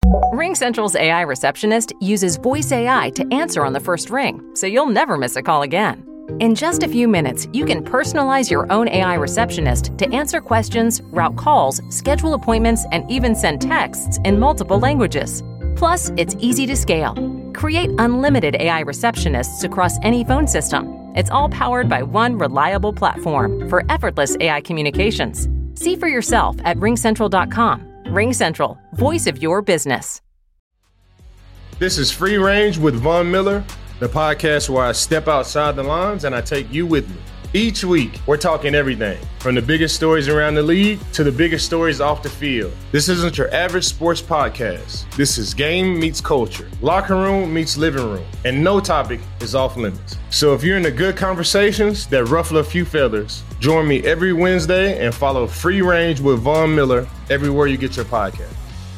RingCentral's AI receptionist uses voice AI to answer on the first ring, so you'll never miss a call again. In just a few minutes, you can personalize your own AI receptionist to answer questions, route calls, schedule appointments, and even send texts in multiple languages. Plus, it's easy to scale. Create unlimited AI receptionists across any phone system. It's all powered by one reliable platform for effortless AI communications. See for yourself at ringcentral.com. RingCentral, voice of your business. This is Free Range with Von Miller, the podcast where I step outside the lines and I take you with me. Each week, we're talking everything from the biggest stories around the league to the biggest stories off the field. This isn't your average sports podcast. This is game meets culture, locker room meets living room, and no topic is off limits. So if you're into good conversations that ruffle a few feathers, join me every Wednesday and follow Free Range with Von Miller everywhere you get your podcast.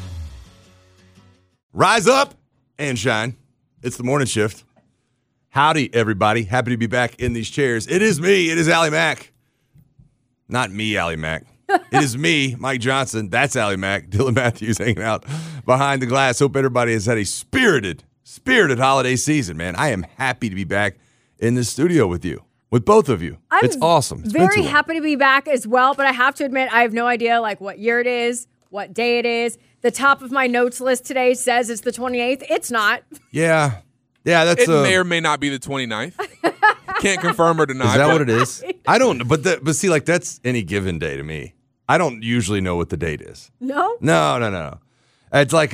Rise up and shine. It's the morning shift. Howdy, everybody. Happy to be back in these chairs. It is me. It is Allie Mack. Not me, Allie Mack. It is me, Mike Johnson. That's Allie Mack. Dylan Matthews hanging out behind the glass. Hope everybody has had a spirited holiday season, man. I am happy to be back in the studio with you, with both of you. It's awesome. It's very happy to be back as well, but I have to admit, I have no idea what year it is, what day it is. The top of my notes list today says it's the 28th. It's not. Yeah. Yeah, that's it may or may not be the 29th. Can't confirm or deny. Is that what it is? I don't know. But see, that's any given day to me. I don't usually know what the date is. No? No. It's like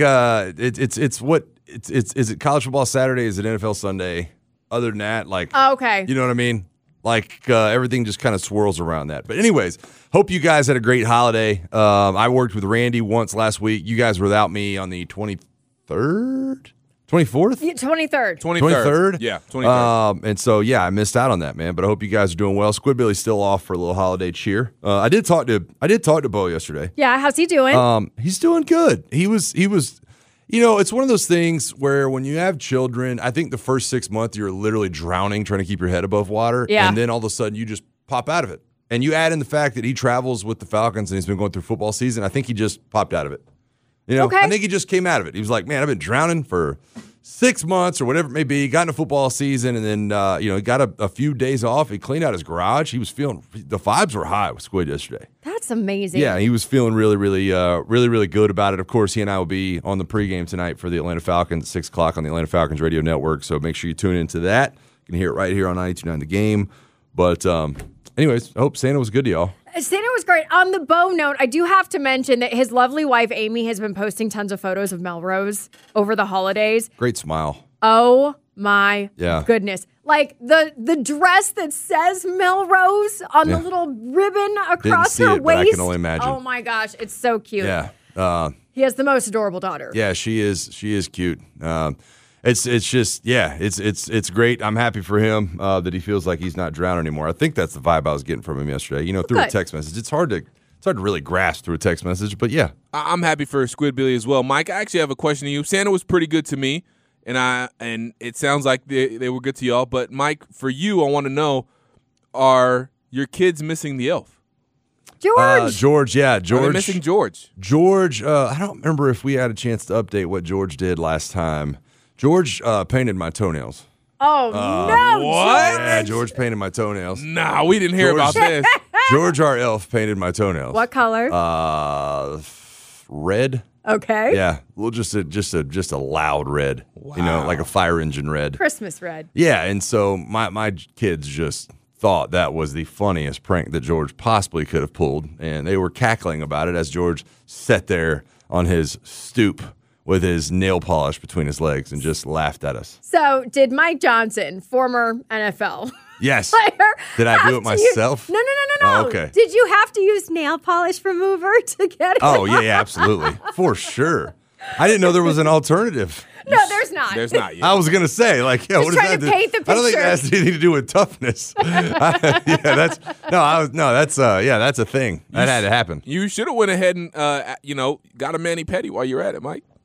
is it college football Saturday? Is it NFL Sunday? Other than that, okay. You know what I mean? Everything just kind of swirls around that. But anyways, hope you guys had a great holiday. I worked with Randy once last week. You guys were without me on the 23rd? 24th? Yeah, 23rd. 23rd? Yeah, 23rd. And so, I missed out on that, man. But I hope you guys are doing well. Squidbilly's still off for a little holiday cheer. I did talk to Bo yesterday. Yeah, how's he doing? He's doing good. He was. It's one of those things where when you have children, I think the first 6 months you're literally drowning trying to keep your head above water. Yeah. And then all of a sudden you just pop out of it. And you add in the fact that he travels with the Falcons and he's been going through football season. I think he just popped out of it. Okay. I think he just came out of it. He was like, man, I've been drowning for 6 months or whatever it may be. He got into football season and then, he got a few days off. He cleaned out his garage. He was feeling – the vibes were high with Squid yesterday. That's amazing. Yeah, he was feeling really, really good about it. Of course, he and I will be on the pregame tonight for the Atlanta Falcons at 6 o'clock on the Atlanta Falcons radio network. So make sure you tune into that. You can hear it right here on 92.9 The Game. But anyways, I hope Santa was good to y'all. Santa was great. On the Bo note, I do have to mention that his lovely wife, Amy, has been posting tons of photos of Melrose over the holidays. Great smile. Oh, my goodness. The dress that says Melrose on the little ribbon across her waist. But I can only imagine. Oh, my gosh. It's so cute. Yeah. He has the most adorable daughter. Yeah, she is cute. It's great. I'm happy for him that he feels like he's not drowning anymore. I think that's the vibe I was getting from him yesterday. Through a text message. It's hard to really grasp through a text message, but yeah. I'm happy for Squidbilly as well. Mike, I actually have a question to you. Santa was pretty good to me, and it sounds like they were good to y'all. But Mike, for you, I want to know, are your kids missing the elf? George. George. Are they missing George? George, I don't remember if we had a chance to update what George did last time. George painted my toenails. Oh, no, what? George. Yeah, George painted my toenails. Nah, we didn't hear about this. George, our elf, painted my toenails. What color? Red. Okay. Yeah, well, just a loud red. Wow. Like a fire engine red. Christmas red. Yeah, and so my kids just thought that was the funniest prank that George possibly could have pulled, and they were cackling about it as George sat there on his stoop with his nail polish between his legs and just laughed at us. So, did Mike Johnson, former NFL Yes. player, Did I do it myself? No. Oh, okay. Did you have to use nail polish remover to get it? Oh, yeah, absolutely. For sure. I didn't know there was an alternative. No, there's not. There's not yet. I was gonna say, what does trying that to paint the I don't think picture. that has anything to do with toughness. That's a thing. That had to happen. You should have went ahead and got a mani-pedi while you're at it, Mike.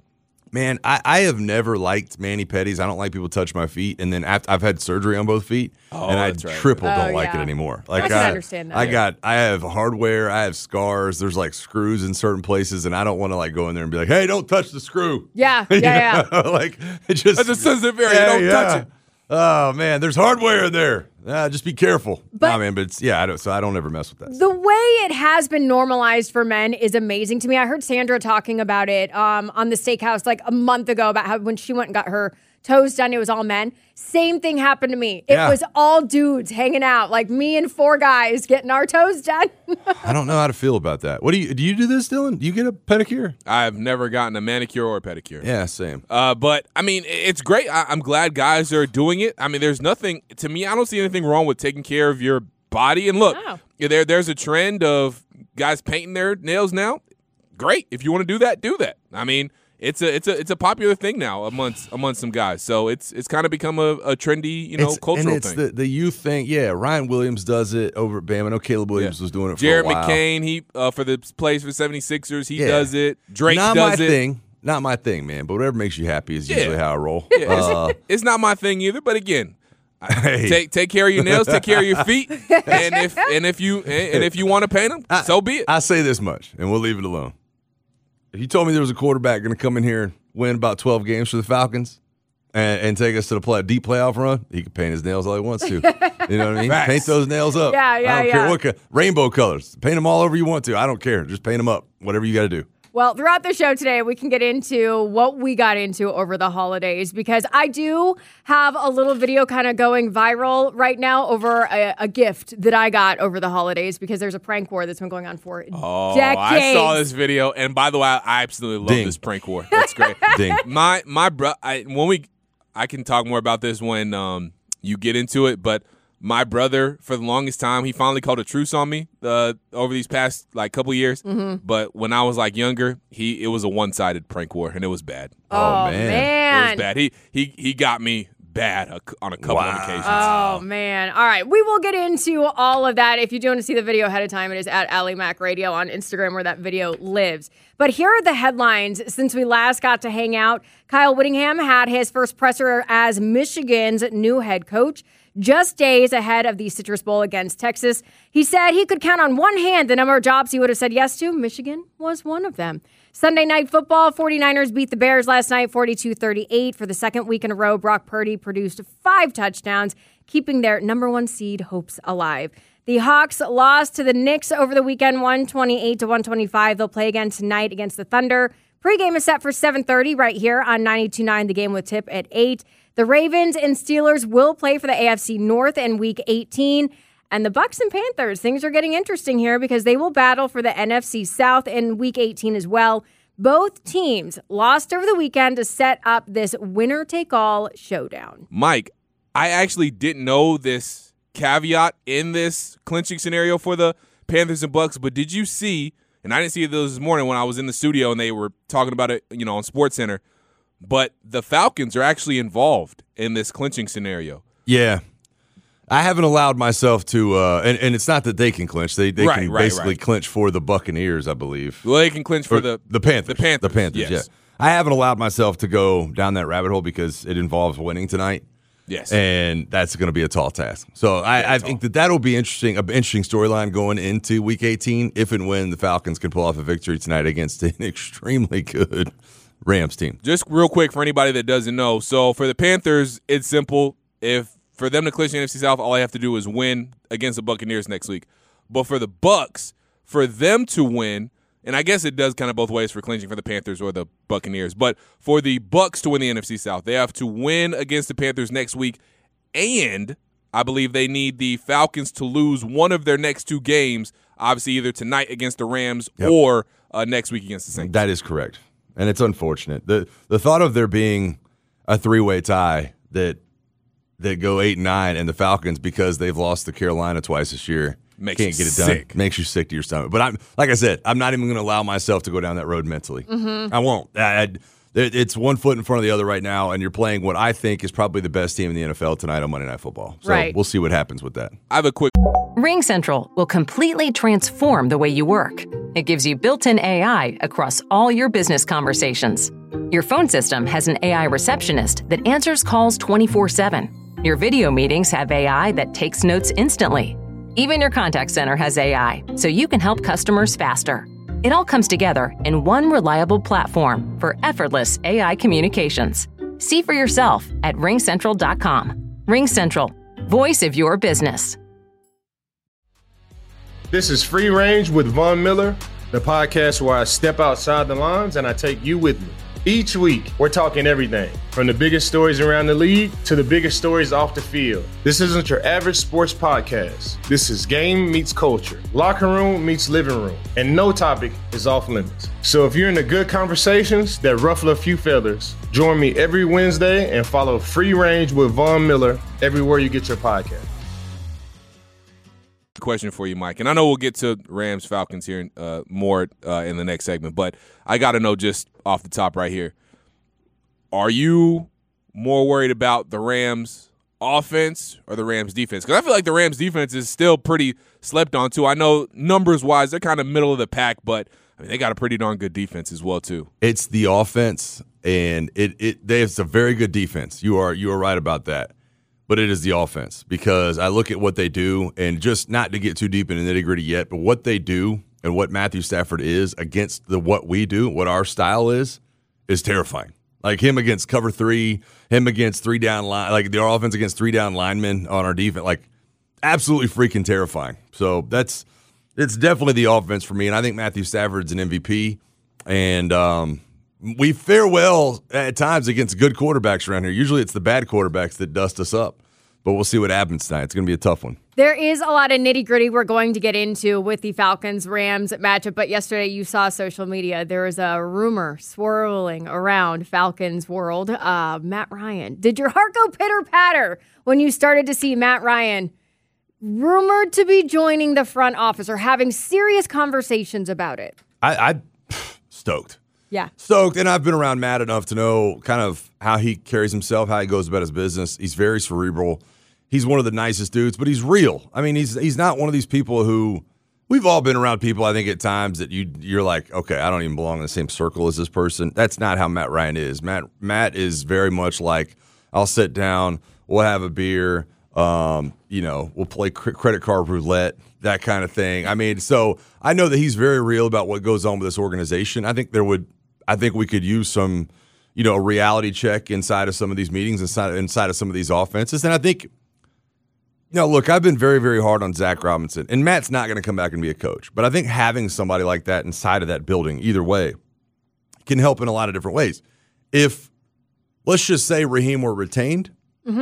Man, I have never liked mani-pedis. I don't like people touch my feet. And then I've had surgery on both feet, and I triple don't like it anymore. Like I can understand that. I have hardware. I have scars. There's like screws in certain places, and I don't want to like go in there and be like, hey, don't touch the screw. Yeah. Like it just. That's a sensitive area. Don't touch it. Oh man, there's hardware in there. Just be careful. But, man, but I don't ever mess with that. The way it has been normalized for men is amazing to me. I heard Sandra talking about it on the Steakhouse like a month ago about how when she went and got her toes done, it was all men. Same thing happened to me. It was all dudes hanging out, like me and 4 guys getting our toes done. I don't know how to feel about that. What do you do this, Dylan? Do you get a pedicure? I've never gotten a manicure or a pedicure. Yeah, same. But I mean, it's great. I'm glad guys are doing it. I mean, there's nothing to me. I don't see anything wrong with taking care of your body. And look, there's a trend of guys painting their nails now. Great. If you want to do that, do that. I mean, it's a popular thing now amongst some guys. So it's kind of become a trendy, cultural and it's thing. The youth thing. Yeah, Ryan Williams does it over at Bama. I know Caleb Williams was doing it for Jared a while. McCain, he for the plays for 76ers, he does it. Drake not does my it. Thing. Not my thing, man. But whatever makes you happy is usually how I roll. Yeah, it's not my thing either. But again, take care of your nails, take care of your feet, and if you want to paint them, so be it. I say this much, and we'll leave it alone. If you told me there was a quarterback going to come in here and win about 12 games for the Falcons and take us to the deep playoff run, he can paint his nails all he wants to. You know what I mean? Facts. Paint those nails up. I don't care what rainbow colors. Paint them all over you want to. I don't care. Just paint them up. Whatever you got to do. Well, throughout the show today, we can get into what we got into over the holidays because I do have a little video kind of going viral right now over a gift that I got over the holidays because there's a prank war that's been going on for decades. I saw this video, and by the way, I absolutely love this prank war. That's great. Ding. My bro, I can talk more about this when you get into it, but my brother, for the longest time, he finally called a truce on me over these past couple years. Mm-hmm. But when I was younger, it was a one-sided prank war, and it was bad. Oh man, it was bad. He got me bad on a couple of occasions. Oh man! All right, we will get into all of that. If you do want to see the video ahead of time, it is at Allie Mac Radio on Instagram where that video lives. But here are the headlines since we last got to hang out. Kyle Whittingham had his first presser as Michigan's new head coach. Just days ahead of the Citrus Bowl against Texas. He said he could count on one hand the number of jobs he would have said yes to. Michigan was one of them. Sunday Night Football, 49ers beat the Bears last night 42-38. For the second week in a row, Brock Purdy produced 5 touchdowns, keeping their number 1 seed hopes alive. The Hawks lost to the Knicks over the weekend, 128-125. They'll play again tonight against the Thunder. Pre-game is set for 7:30 right here on 92.9, the game with tip at 8. The Ravens and Steelers will play for the AFC North in Week 18. And the Bucs and Panthers, things are getting interesting here because they will battle for the NFC South in Week 18 as well. Both teams lost over the weekend to set up this winner-take-all showdown. Mike, I actually didn't know this caveat in this clinching scenario for the Panthers and Bucs, but did you see, and I didn't see those this morning when I was in the studio and they were talking about it, on SportsCenter, but the Falcons are actually involved in this clinching scenario. Yeah. I haven't allowed myself to, and it's not that they can clinch. They can basically clinch for the Buccaneers, I believe. Well, they can clinch for the Panthers. The Panthers, yes. Yeah. I haven't allowed myself to go down that rabbit hole because it involves winning tonight. Yes. And that's going to be a tall task. So I think that'll be interesting, an interesting storyline going into Week 18 if and when the Falcons can pull off a victory tonight against an extremely good Rams team. Just real quick for anybody that doesn't know. So for the Panthers, it's simple. For them to clinch the NFC South, all I have to do is win against the Buccaneers next week. But for the Bucs, for them to win, and I guess it does kind of both ways for clinching for the Panthers or the Buccaneers, but for the Bucs to win the NFC South, they have to win against the Panthers next week, and I believe they need the Falcons to lose one of their next 2 games, obviously either tonight against the Rams or next week against the Saints. That is correct, and it's unfortunate. The thought of there being a 3-way tie that go 8-9 and the Falcons, because they've lost to Carolina twice this year, can't get it done. Makes you sick to your stomach. But like I said, I'm not even going to allow myself to go down that road mentally. Mm-hmm. I won't. It's one foot in front of the other right now, and you're playing what I think is probably the best team in the NFL tonight on Monday Night Football. So we'll see what happens with that. I have a quick... RingCentral will completely transform the way you work. It gives you built-in AI across all your business conversations. Your phone system has an AI receptionist that answers calls 24/7. Your video meetings have AI that takes notes instantly. Even your contact center has AI, so you can help customers faster. It all comes together in one reliable platform for effortless AI communications. See for yourself at ringcentral.com. RingCentral, voice of your business. This is Free Range with Von Miller, the podcast where I step outside the lines and I take you with me. Each week, we're talking everything from the biggest stories around the league to the biggest stories off the field. This isn't your average sports podcast. This is game meets culture, locker room meets living room, and no topic is off limits. So if you're into good conversations that ruffle a few feathers, join me every Wednesday and follow Free Range with Von Miller everywhere you get your podcast. Question for you, Mike, and I know we'll get to Rams Falcons here more in the next segment, but I got to know just off the top right here, are you more worried about the Rams offense or the Rams defense? Because I feel like the Rams defense is still pretty slept on too. I know numbers wise they're kind of middle of the pack, but I mean, they got a pretty darn good defense as well too. It's the offense, and it's a very good defense. You are right about that. But it is the offense, because I look at what they do, and just not to get too deep into the nitty-gritty yet, but what they do and what Matthew Stafford is against what we do, what our style is terrifying. Like him against cover three, him against three down line, like our offense against three down linemen on our defense, like absolutely freaking terrifying. So it's definitely the offense for me, and I think Matthew Stafford's an MVP, and we fare well at times against good quarterbacks around here. Usually it's the bad quarterbacks that dust us up. But we'll see what happens tonight. It's going to be a tough one. There is a lot of nitty-gritty we're going to get into with the Falcons-Rams matchup. But yesterday you saw social media. There was a rumor swirling around Falcons world. Matt Ryan. Did your heart go pitter-patter when you started to see Matt Ryan rumored to be joining the front office or having serious conversations about it? I stoked. Yeah. Stoked, and I've been around Matt enough to know kind of how he carries himself, how he goes about his business. He's very cerebral. He's one of the nicest dudes, but he's real. I mean, he's not one of these people who – we've all been around people, I think, at times that you're like, okay, I don't even belong in the same circle as this person. That's not how Matt Ryan is. Matt is very much like, I'll sit down, we'll have a beer, we'll play credit card roulette, that kind of thing. I mean, so I know that he's very real about what goes on with this organization. I think we could use some, a reality check inside of some of these meetings, inside of some of these offenses. And I think, look, I've been very, very hard on Zach Robinson. And Matt's not going to come back and be a coach. But I think having somebody like that inside of that building, either way, can help in a lot of different ways. If, let's just say, Raheem were retained,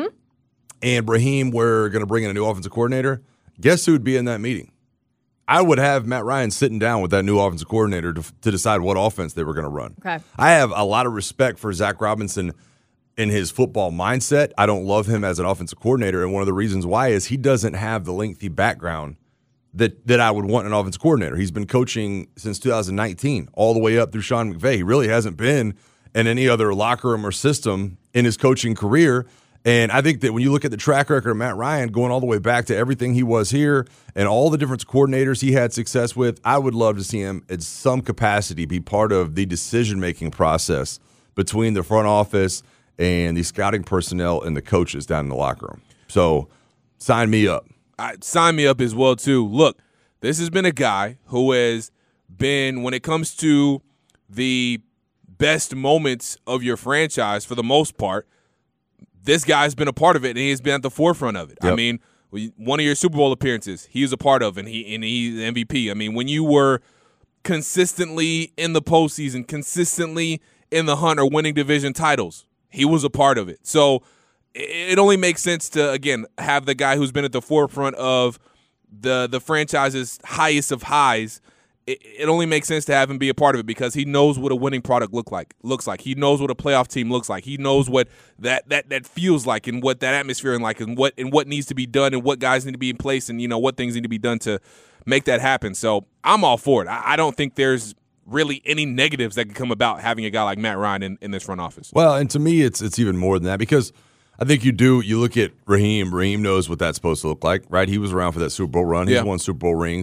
and Raheem were going to bring in a new offensive coordinator, guess who would be in that meeting? I would have Matt Ryan sitting down with that new offensive coordinator to decide what offense they were going to run. Okay. I have a lot of respect for Zach Robinson in his football mindset. I don't love him as an offensive coordinator, and one of the reasons why is he doesn't have the lengthy background that I would want in an offensive coordinator. He's been coaching since 2019, all the way up through Sean McVay. He really hasn't been in any other locker room or system in his coaching career. And I think that when you look at the track record of Matt Ryan going all the way back to everything he was here and all the different coordinators he had success with, I would love to see him in some capacity be part of the decision-making process between the front office and the scouting personnel and the coaches down in the locker room. So sign me up. Sign me up as well, too. Look, this has been a guy who has been, when it comes to the best moments of your franchise for the most part, this guy's been a part of it, and he's been at the forefront of it. Yep. I mean, one of your Super Bowl appearances, he was a part of, and he's the MVP. I mean, when you were consistently in the postseason, consistently in the hunt or winning division titles, he was a part of it. So it only makes sense to, again, have the guy who's been at the forefront of the franchise's highest of highs. It only makes sense to have him be a part of it because he knows what a winning product looks like. He knows what a playoff team looks like. He knows what that feels like and what that atmosphere is like and what needs to be done and what guys need to be in place and what things need to be done to make that happen. So I'm all for it. I don't think there's really any negatives that can come about having a guy like Matt Ryan in this front office. Well, and to me, it's even more than that because I think you look at Raheem. Raheem knows what that's supposed to look like, right? He was around for that Super Bowl run. He's won Super Bowl rings.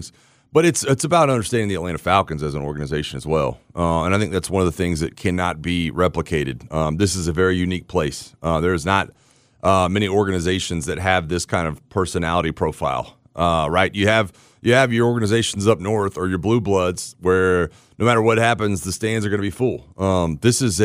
But it's about understanding the Atlanta Falcons as an organization as well. And I think that's one of the things that cannot be replicated. This is a very unique place. There's not many organizations that have this kind of personality profile, right? You have your organizations up north or your blue bloods where no matter what happens, the stands are going to be full. This is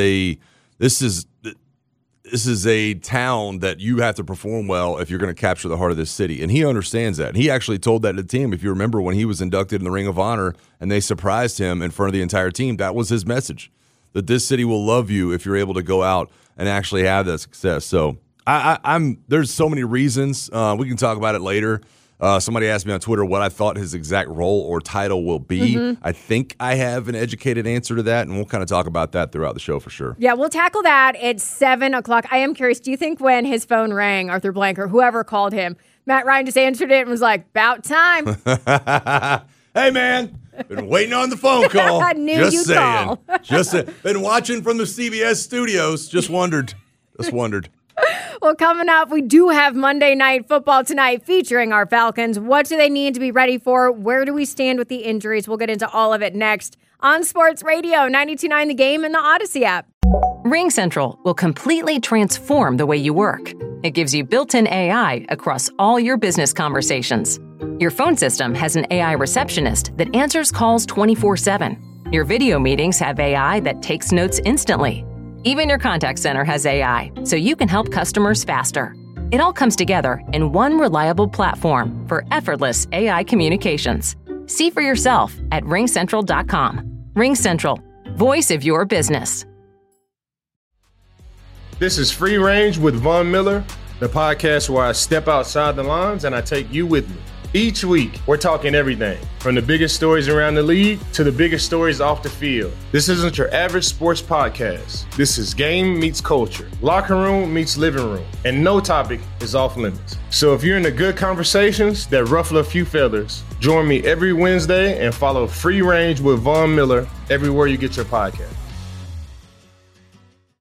a town that you have to perform well if you're going to capture the heart of this city. And he understands that. He actually told that to the team. If you remember when he was inducted in the Ring of Honor and they surprised him in front of the entire team, that was his message, that this city will love you if you're able to go out and actually have that success. So there's so many reasons. We can talk about it later. Somebody asked me on Twitter what I thought his exact role or title will be. Mm-hmm. I think I have an educated answer to that, and we'll kind of talk about that throughout the show for sure. Yeah, we'll tackle that at 7 o'clock. I am curious, do you think when his phone rang, Arthur Blank or whoever called him, Matt Ryan just answered it and was like, about time? Hey, man, been waiting on the phone call. I knew you'd call. Been watching from the CBS studios. Just wondered. Well, coming up, we do have Monday Night Football tonight featuring our Falcons. What do they need to be ready for? Where do we stand with the injuries? We'll get into all of it next on Sports Radio 92.9 The Game and the Odyssey app. RingCentral will completely transform the way you work. It gives you built-in AI across all your business conversations. Your phone system has an AI receptionist that answers calls 24/7. Your video meetings have AI that takes notes instantly. Even your contact center has AI, so you can help customers faster. It all comes together in one reliable platform for effortless AI communications. See for yourself at RingCentral.com. RingCentral, voice of your business. This is Free Range with Von Miller, the podcast where I step outside the lines and I take you with me. Each week, we're talking everything from the biggest stories around the league to the biggest stories off the field. This isn't your average sports podcast. This is game meets culture, locker room meets living room, and no topic is off limits. So if you're into good conversations that ruffle a few feathers, join me every Wednesday and follow Free Range with Von Miller everywhere you get your podcast.